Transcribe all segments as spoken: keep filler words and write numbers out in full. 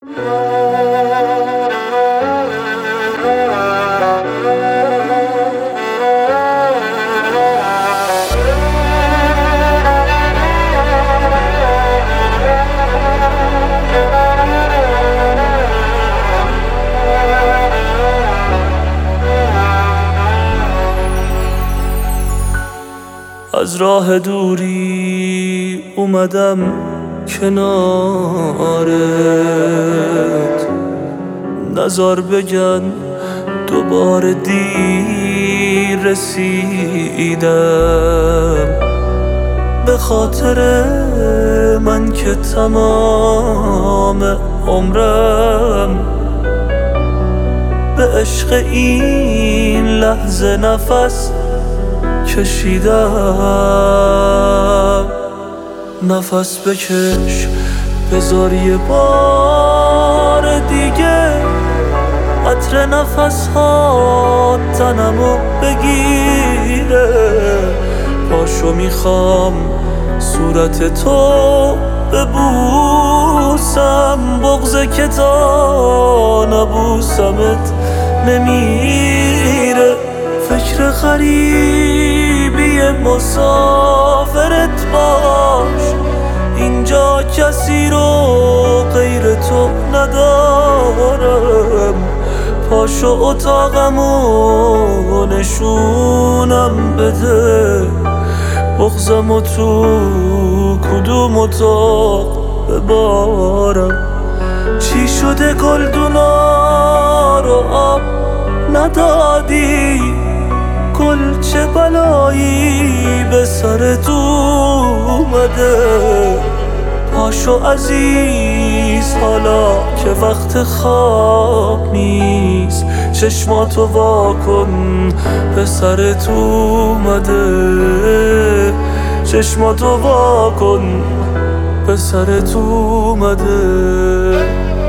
از راه دوری اومدم کنارت، نزار بگن دوباره دیر رسیدم. به خاطر من که تمام عمرم به عشق این لحظه نفس کشیدم. نفس بکش بذار یه بار دیگه عطر نفس ها تنمو بگیره. پاشو میخوام صورت تو ببوسم، بغضه که تا نبوسمت نمیره. فکر غریبی مسافرت باش، اینجا کسی رو غیر تو ندارم. پاشو اتاقمو نشونم بده، بغضمو تو کدوم اتاق ببارم. چی شده گلدونا رو آب ندادی؟ گل چه بلایی به سرت اومده؟ پاشو عزیز حالا که وقت خواب نیست، چشماتو وا کن به سرت اومده. چشماتو وا کن به سرت اومده.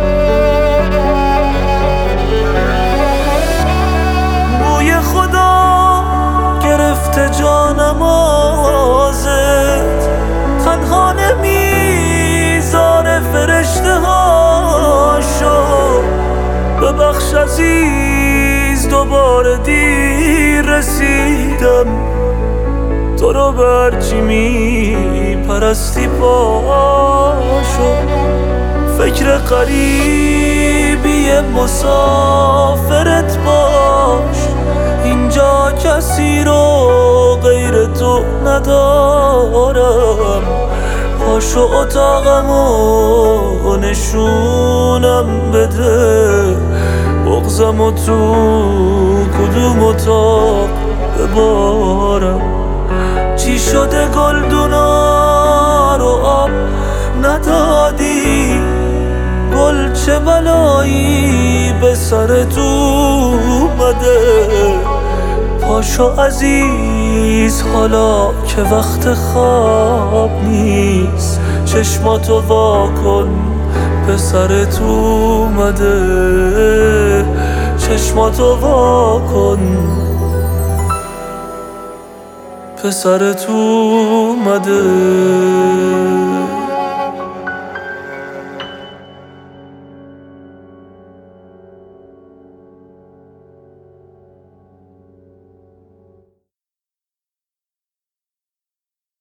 جانم آزت تنها نمیذاره فرشته هاشو. ببخش عزیز دوباره دیر رسیدم، تو رو برچی میپرستی پاشو. فکر غریبی مسافرت باش، اینجا کسی رو غیر تو ندارم. پاشو اتاقمو نشونم بده، بغضمو تو کدوم اتاق ببارم. چی شده گلدونا رو آب ندادی؟ گل چه بلایی به سرت اومده؟ پاشو عزیز حالا که وقت خواب نیست، چشماتو وا کن به سرت اومده. چشماتو وا کن به سرت اومده.